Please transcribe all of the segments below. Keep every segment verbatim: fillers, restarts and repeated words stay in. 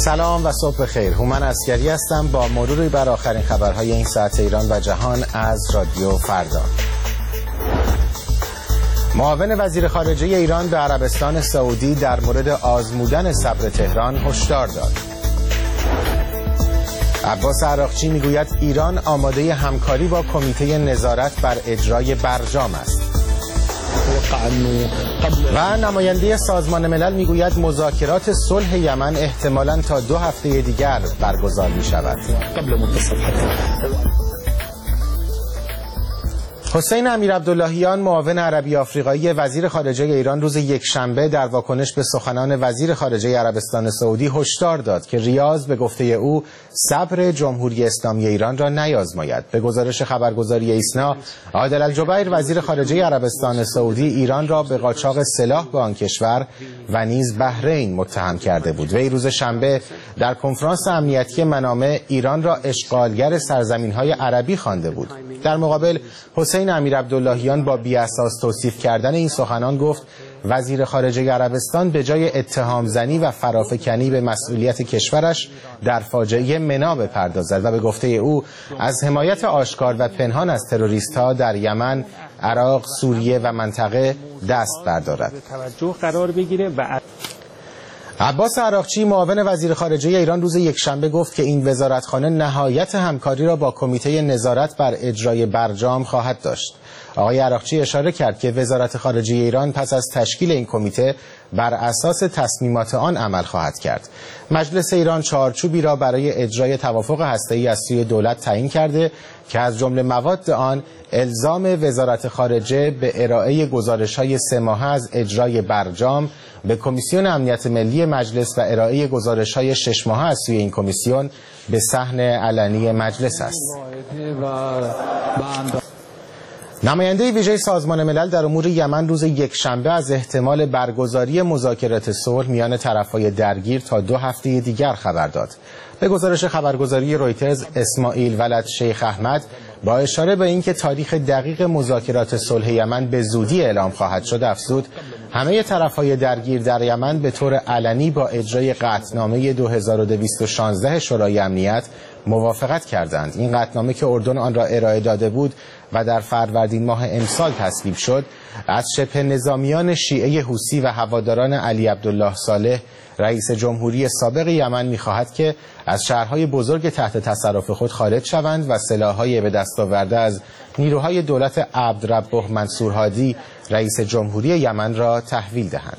سلام و صبح خیر. هومن عسگری هستم با مروری بر آخرین خبرهای این ساعت ایران و جهان از رادیو فردا. معاون وزیر خارجه ایران به عربستان سعودی در مورد آزمودن صبر تهران هشدار داد. عباس عراقچی میگوید ایران آماده همکاری با کمیته نظارت بر اجرای برجام است. و نماینده سازمان ملل میگوید مذاکرات صلح یمن احتمالاً تا دو هفته دیگر برگزار می شود. حسین امیرعبداللهیان معاون عربی آفریقایی وزیر خارجه ایران روز یکشنبه در واکنش به سخنان وزیر خارجه عربستان سعودی هشدار داد که ریاض به گفته او صبر جمهوری اسلامی ایران را نیازماید. به گزارش خبرگزاری ایسنا، عادل الجبیر وزیر خارجه عربستان سعودی ایران را به قاچاق سلاح به آن کشور و نیز بحرین متهم کرده بود. وی روز شنبه در کنفرانس امنیتی منامه ایران را اشغالگر سرزمین‌های عربی خوانده بود. در مقابل حسین امیرعبداللهیان با بی‌اساس توصیف کردن این سخنان گفت وزیر خارجه عربستان به جای اتهام زنی و فرافکنی به مسئولیت کشورش در فاجعه منا بپردازد و به گفته او از حمایت آشکار و پنهان از تروریست‌ها در یمن، عراق، سوریه و منطقه دست بردارد. قرار بگیره و عباس عراقچی معاون وزیر خارجه ایران روز یکشنبه گفت که این وزارتخانه نهایت همکاری را با کمیته نظارت بر اجرای برجام خواهد داشت. آقای عراقچی اشاره کرد که وزارت خارجه ایران پس از تشکیل این کمیته بر اساس تصمیمات آن عمل خواهد کرد. مجلس ایران چارچوبی را برای اجرای توافق هسته‌ای از سوی دولت تعیین کرده که از جمله مواد آن الزام وزارت خارجه به ارائه گزارش‌های سه ماهه از اجرای برجام به کمیسیون امنیت ملی مجلس و ارائه گزارش‌های شش ماهه از سوی این کمیسیون به صحن علنی مجلس است. نماینده ویژه سازمان ملل در امور یمن روز یکشنبه از احتمال برگزاری مذاکرات صلح میان طرف‌های درگیر تا دو هفته دیگر خبر داد. به گزارش خبرگزاری رویترز، اسماعیل ولد شیخ احمد با اشاره به اینکه تاریخ دقیق مذاکرات صلح یمن به زودی اعلام خواهد شد افزود همه طرف‌های درگیر در یمن به طور علنی با اجرای قطعنامه دو هزار و دویست و شانزده شورای امنیت موافقت کردند. این قطعنامه که اردن آن را ارائه داده بود و در فروردین ماه امسال تصویب شد، از شبه نظامیان شیعه حوثی و هواداران علی عبدالله صالح رئیس جمهوری سابق یمن می‌خواهد که از شهرهای بزرگ تحت تصرف خود خارج شوند و سلاح‌های به دست آورده از نیروهای دولت عبدربه منصور هادی رئیس جمهوری یمن را تحویل دهند.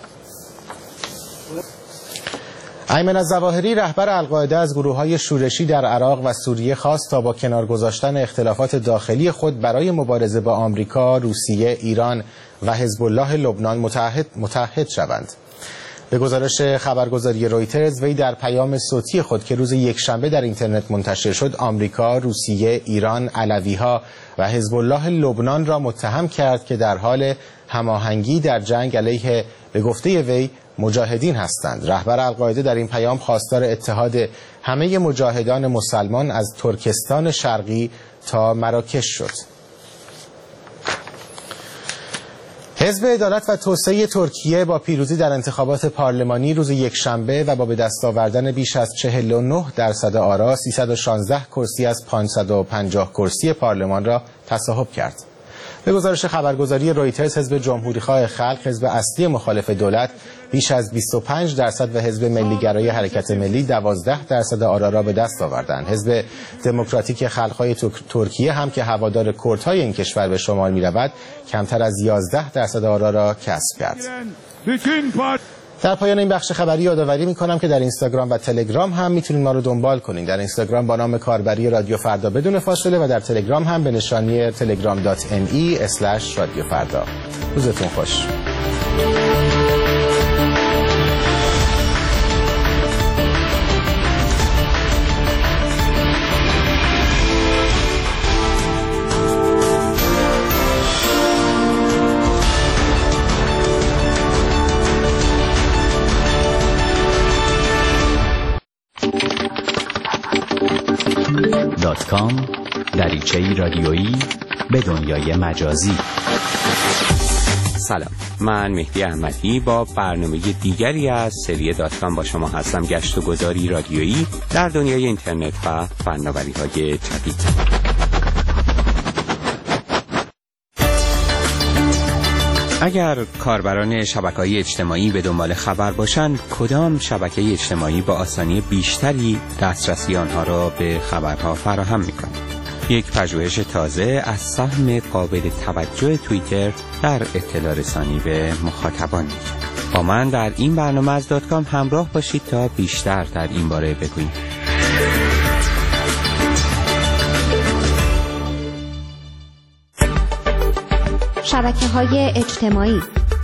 ایمن الظواهری رهبر القاعده از گروه‌های شورشی در عراق و سوریه خواست تا با کنار گذاشتن اختلافات داخلی خود برای مبارزه با آمریکا، روسیه، ایران و حزب الله لبنان متحد متحد شوند. به گزارش خبرگزاری رویترز، وی در پیام صوتی خود که روز یکشنبه در اینترنت منتشر شد آمریکا، روسیه، ایران، علوی‌ها و حزب الله لبنان را متهم کرد که در حال هماهنگی در جنگ علیه به گفته وی مجاهدین هستند. رهبر القاعده در این پیام خواستار اتحاد همه مجاهدان مسلمان از ترکستان شرقی تا مراکش شد. حزب عدالت و توسعه ترکیه با پیروزی در انتخابات پارلمانی روز یکشنبه و با به دست آوردن بیش از چهل و نه درصد آرا سیصد و شانزده کرسی از پانصد و پنجاه کرسی پارلمان را تصاحب کرد. به گزارش خبرگزاری رویترز، حزب جمهوریخواه خلق، حزب اصلی مخالف دولت، بیش از بیست و پنج درصد و حزب ملیگرای حرکت ملی دوازده درصد آرا را به دست آوردند. حزب دموکراتیک خلق‌های ترکیه هم که هوادار کردهای این کشور به شمار می‌رود، کمتر از یازده درصد آرا را کسب کرد. در پایان این بخش خبری یادآوری می‌کنم که در اینستاگرام و تلگرام هم میتونید ما رو دنبال کنید. در اینستاگرام با نام کاربری رادیو فردا بدون فاصله و در تلگرام هم به نشانی تلگرام دات ام ای اسلش رادیو فردا. روزتون خوش. دات کام دریچه‌ای رادیویی به دنیای مجازی. سلام، من مهدی احمدی با برنامه دیگری از سری دات کام با شما هستم. گشت و گذاری رادیویی در دنیای اینترنت و فناوری‌های جدید. اگر کاربران شبکه‌های اجتماعی به دنبال خبر باشند، کدام شبکه اجتماعی با آسانی بیشتری دسترسی آنها را به خبرها فراهم می‌کند؟ یک پژوهش تازه از سهم قابل توجه توییتر در اطلاع رسانی به مخاطبان می‌گوید. با من در این برنامه از دات کام همراه باشید تا بیشتر در این باره بگوییم. شبکه‌های اجتماعی.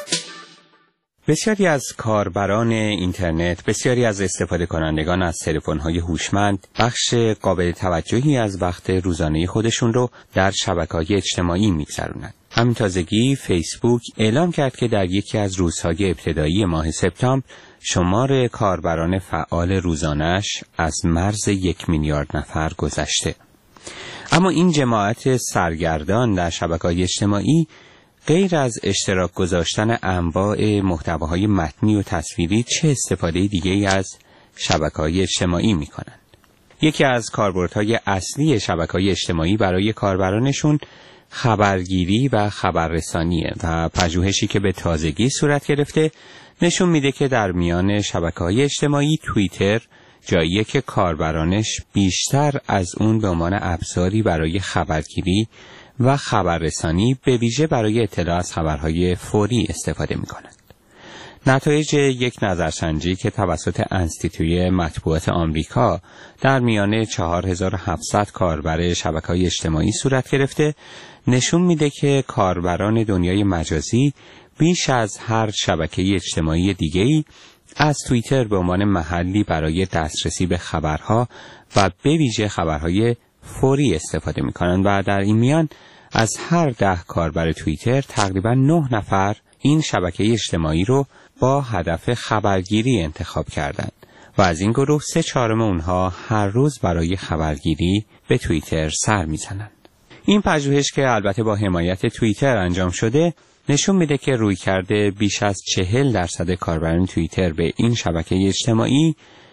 بسیاری از کاربران اینترنت، بسیاری از استفاده کنندگان از تلفن‌های هوشمند بخش قابل توجهی از وقت روزانه خودشون رو در شبکه‌های اجتماعی می‌گذرونند. همین تازگی فیسبوک اعلام کرد که در یکی از روزهای ابتدایی ماه سپتامبر شمار کاربران فعال روزانه‌اش از مرز یک میلیارد نفر گذشته. اما این جماعت سرگردان در شبکه‌های اجتماعی غیر از اشتراک گذاشتن انواع محتواهای متنی و تصویری چه استفاده دیگه‌ای از شبکه‌های اجتماعی می‌کنند؟ یکی از کاربردهای اصلی شبکه‌های اجتماعی برای کاربرانشون خبرگیری و خبررسانیه و پژوهشی که به تازگی صورت گرفته نشون میده که در میان شبکه‌های اجتماعی توییتر جاییه که کاربرانش بیشتر از اون به عنوان ابزاری برای خبرگیری و خبررسانی به ویژه برای اطلاع از خبرهای فوری استفاده می‌کنند. نتایج یک نظرسنجی که توسط انستیتوی مطبوعات آمریکا در میان چهار هزار و هفتصد کاربر شبکه‌های اجتماعی صورت گرفته نشون میده که کاربران دنیای مجازی بیش از هر شبکه اجتماعی دیگه‌ای از توییتر به عنوان محلی برای دسترسی به خبرها و به ویژه خبرهای فوری استفاده می‌کنند و در این میان از هر ده کاربر توییتر تقریباً نه نفر این شبکه اجتماعی رو با هدف خبرگیری انتخاب کردند و از این گروه سه چهارم اونها هر روز برای خبرگیری به توییتر سر میزنند. این پژوهش که البته با حمایت توییتر انجام شده نشون میده که رویکرد بیش از چهل درصد کاربران توییتر به این شبکه اجتماعی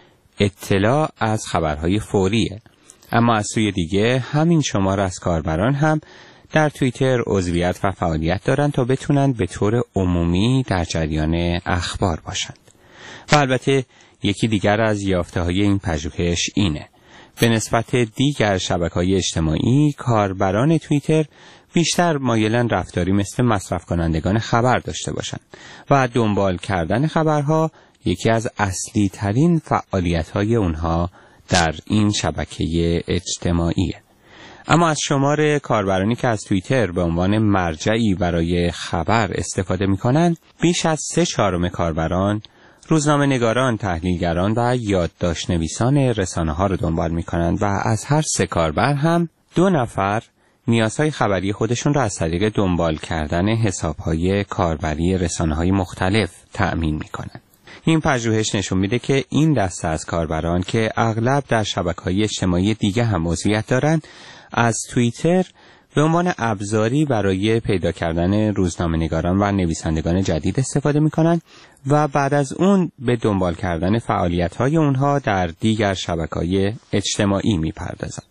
اطلاع از خبرهای فوریه. اما از سوی دیگه همین شمار از کاربران هم در توییتر عضویت و فعالیت دارند تا بتونند به طور عمومی در جریان اخبار باشند. و البته یکی دیگر از یافته‌های این پژوهش اینه: به نسبت دیگر شبکه‌های اجتماعی کاربران توییتر بیشتر مایلن رفتاری مثل مصرف کنندگان خبر داشته باشند و دنبال کردن خبرها یکی از اصلی ترین فعالیت‌های اونها در این شبکه اجتماعیه. اما از شمار کاربرانی که از توییتر به عنوان مرجعی برای خبر استفاده می‌کنند، بیش از سه چهارم کاربران روزنامه نگاران، تحلیلگران و یادداشت نویسان رسانه‌ها رو دنبال می‌کنند و از هر سه کاربر هم دو نفر نیازهای خبری خودشون را از طریق دنبال کردن حساب‌های کاربری رسانه‌های مختلف تأمین می‌کنند. این پژوهش نشون میده که این دسته از کاربران که اغلب در شبکه‌های اجتماعی دیگه هم عضویت دارند، از توییتر به عنوان ابزاری برای پیدا کردن روزنامه‌نگاران و نویسندگان جدید استفاده می‌کنند و بعد از اون به دنبال کردن فعالیت‌های اونها در دیگر شبکه‌های اجتماعی می‌پردازند.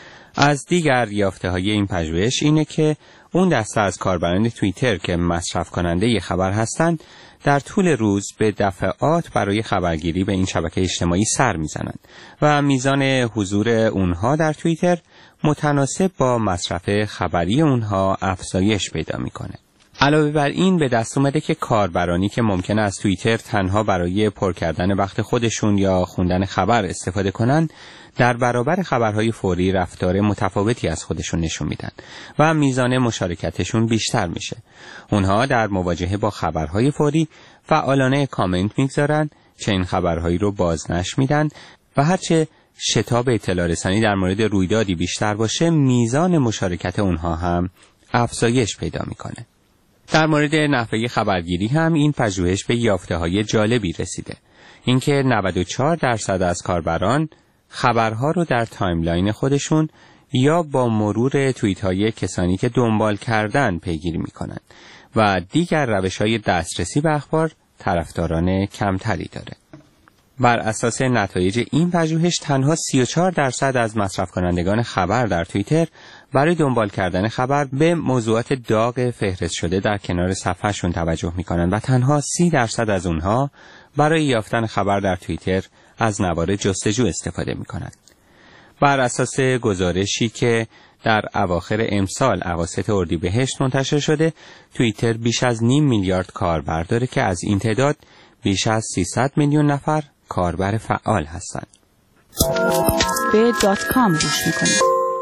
از دیگر یافته‌های این پژوهش اینه که اون دسته از کاربران توییتر که مصرف کننده خبر هستند در طول روز به دفعات برای خبرگیری به این شبکه اجتماعی سر میزنند و میزان حضور اونها در توییتر متناسب با مصرف خبری اونها افزایش پیدا میکنه. علاوه بر این به دست اومده که کاربرانی که ممکنه از توییتر تنها برای پر کردن وقت خودشون یا خوندن خبر استفاده کنن، در برابر خبرهای فوری رفتار متفاوتی از خودشون نشون میدن و میزان مشارکتشون بیشتر میشه. اونها در مواجهه با خبرهای فوری فعالانه کامنت میگذارن، چه این خبرهایی رو بازنشر میدن و هرچه شتاب اطلاع رسانی در مورد رویدادی بیشتر باشه، میزان مشارکت اونها هم افزایش پیدا میکنه. در مورد نحوه خبرگیری هم این پژوهش به یافته‌های جالبی رسیده. اینکه نود و چهار درصد از کاربران خبرها رو در تایملاین خودشون یا با مرور توییت‌های کسانی که دنبال کردن پیگیری می‌کنند و دیگر روش‌های دسترسی به اخبار طرفداران کمتری داره. بر اساس نتایج این پژوهش تنها سی و چهار درصد از مصرف کنندگان خبر در توییتر برای دنبال کردن خبر به موضوعات داغ فهرست شده در کنار صفحه‌شون توجه می‌کنند و تنها سی درصد از اونها برای یافتن خبر در توییتر از نوار جستجو استفاده می‌کنند. بر اساس گزارشی که در اواخر امسال اواسط اردیبهشت منتشر شده، توییتر بیش از نیم میلیارد کاربر داره که از این تعداد بیش از سیصد میلیون نفر کاربر فعال هستند. به دات کام گوش میکنید.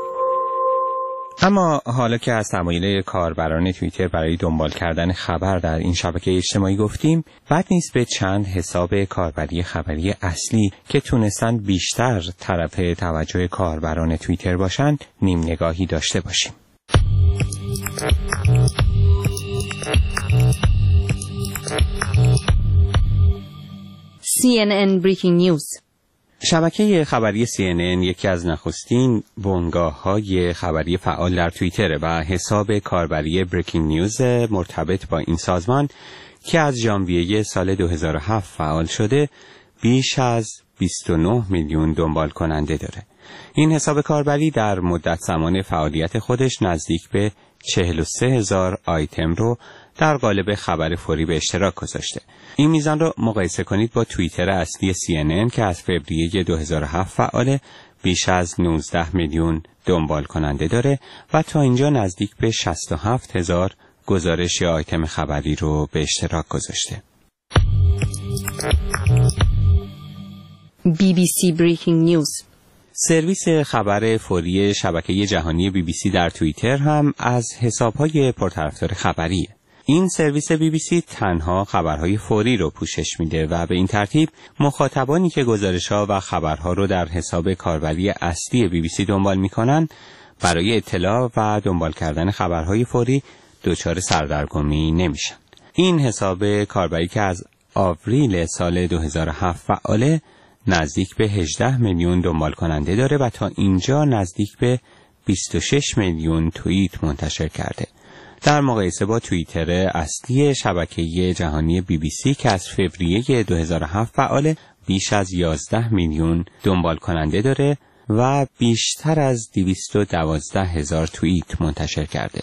اما حالا که از تمایل کاربران توییتر برای دنبال کردن خبر در این شبکه اجتماعی گفتیم، بد نیست به چند حساب کاربری خبری اصلی که تونستن بیشتر طرف توجه کاربران توییتر باشند نیم نگاهی داشته باشیم. سی ان ان Breaking News. شبکه خبری سی ان ان یکی از نخستین بنگاه‌های خبری فعال در توییتر و حساب کاربری بریکینگ نیوز مرتبط با این سازمان که از ژانویه سال دو هزار و هفت فعال شده بیش از بیست و نه میلیون دنبال کننده داره. این حساب کاربری در مدت زمان فعالیت خودش نزدیک به چهل و سه هزار آیتم رو در قالب خبر فوری به اشتراک گذاشته. این میزان رو مقایسه کنید با توییتر اصلی سی ان ان که از فوریه دو هزار و هفت فعاله، بیش از نوزده میلیون دنبال کننده داره و تا اینجا نزدیک به شصت و هفت هزار گزارش یا آیتم خبری رو به اشتراک گذاشته. بی بی سی Breaking News. سرویس خبر فوری شبکه جهانی بی بی سی در توییتر هم از حساب‌های پرطرفدار خبریه. این سرویس بی بی سی تنها خبرهای فوری رو پوشش میده و به این ترتیب مخاطبانی که گزارش‌ها و خبرها رو در حساب کاربری اصلی بی بی سی دنبال میکنن برای اطلاع و دنبال کردن خبرهای فوری دچار سردرگمی نمیشن. این حساب کاربری که از آوریل سال دو هزار و هفت فعاله نزدیک به هجده میلیون دنبال کننده داره و تا اینجا نزدیک به بیست و شش میلیون توییت منتشر کرده. در مقایسه با توییتر اصلی شبکه جهانی بی بی سی که از فوریه دو هزار و هفت فعاله بیش از یازده میلیون دنبال کننده داره و بیشتر از دویست و دوازده هزار توییت منتشر کرده.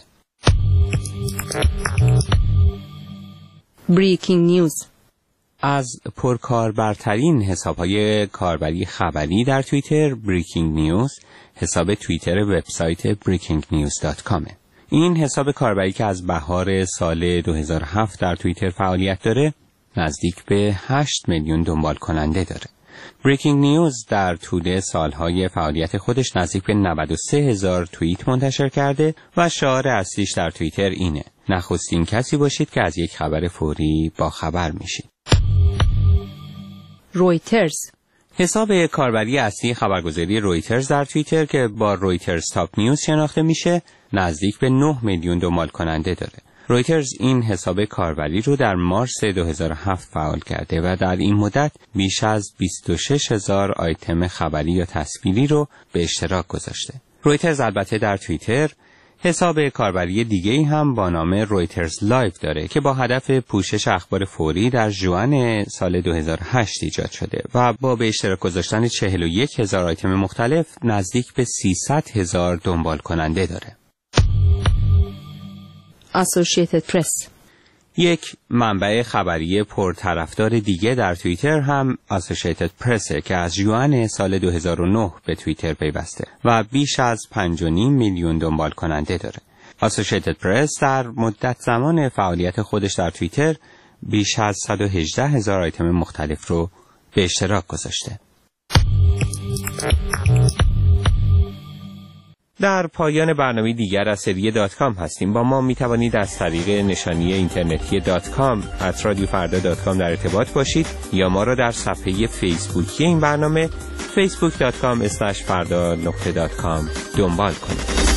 Breaking News. از پرکاربرترین حساب‌های کاربری خبری در توییتر بریکینگ نیوز حساب توییتر وبسایت بریکینگ نیوز دات کام. این حساب کاربری که از بهار سال دو هزار و هفت در توییتر فعالیت داره نزدیک به هشت میلیون دنبال کننده داره. بریکینگ نیوز در طول سالهای فعالیت خودش نزدیک به نود و سه هزار توییت منتشر کرده و شعار اصلیش در توییتر اینه: نخستین کسی باشید که از یک خبر فوری با خبر میشید. رویترز. حساب کاربری اصلی خبرگزاری رویترز در توییتر که با رویترز تاپ نیوز شناخته میشه نزدیک به نه میلیون دنبال کننده داره. رویترز این حساب کاربری رو در مارس دو هزار و هفت فعال کرده و در این مدت بیش از بیست و شش هزار آیتم خبری یا تصویری رو به اشتراک گذاشته. رویترز البته در توییتر حساب کاربری دیگه‌ای هم با نام رویترز لایو داره که با هدف پوشش اخبار فوری در ژوئن سال دو هزار و هشت ایجاد شده و با به اشتراک گذاشتن چهل و یک هزار آیتم مختلف نزدیک به سیصد هزار دنبال کننده داره. Associated Press. یک منبع خبری پرطرفدار دیگه در توییتر هم Associated Press که از ژوئن سال دو هزار و نه به توییتر پیوسته و بیش از پنج و نیم میلیون دنبال کننده داره. Associated Press در مدت زمان فعالیت خودش در توییتر بیش از صد و هجده هزار آیتم مختلف رو به اشتراک گذاشته. در پایان برنامه دیگر از سری دات کام هستیم. با ما می توانید از طریق نشانی اینترنتی دات کام ات رادیو فردا دات کام در ارتباط باشید یا ما را در صفحه فیسبوکی این برنامه فیسبوک دات کام اسلش فردا نقطه دات کام دنبال کنید.